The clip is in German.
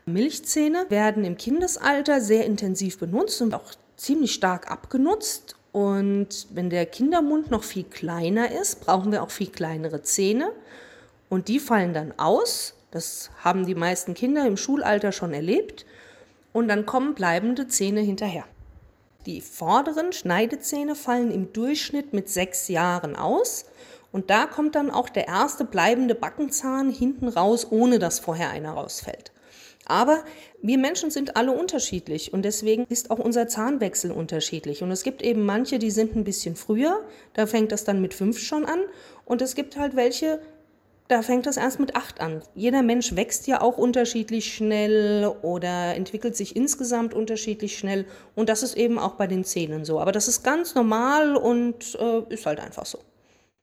Milchzähne werden im Kindesalter sehr intensiv benutzt und auch ziemlich stark abgenutzt. Und wenn der Kindermund noch viel kleiner ist, brauchen wir auch viel kleinere Zähne. Und die fallen dann aus. Das haben die meisten Kinder im Schulalter schon erlebt. Und dann kommen bleibende Zähne hinterher. Die vorderen Schneidezähne fallen im Durchschnitt mit 6 Jahren aus. Und da kommt dann auch der erste bleibende Backenzahn hinten raus, ohne dass vorher einer rausfällt. Aber wir Menschen sind alle unterschiedlich und deswegen ist auch unser Zahnwechsel unterschiedlich. Und es gibt eben manche, die sind ein bisschen früher, da fängt das dann mit 5 schon an. Und es gibt halt welche, da fängt das erst mit 8 an. Jeder Mensch wächst ja auch unterschiedlich schnell oder entwickelt sich insgesamt unterschiedlich schnell. Und das ist eben auch bei den Zähnen so. Aber das ist ganz normal und ist halt einfach so.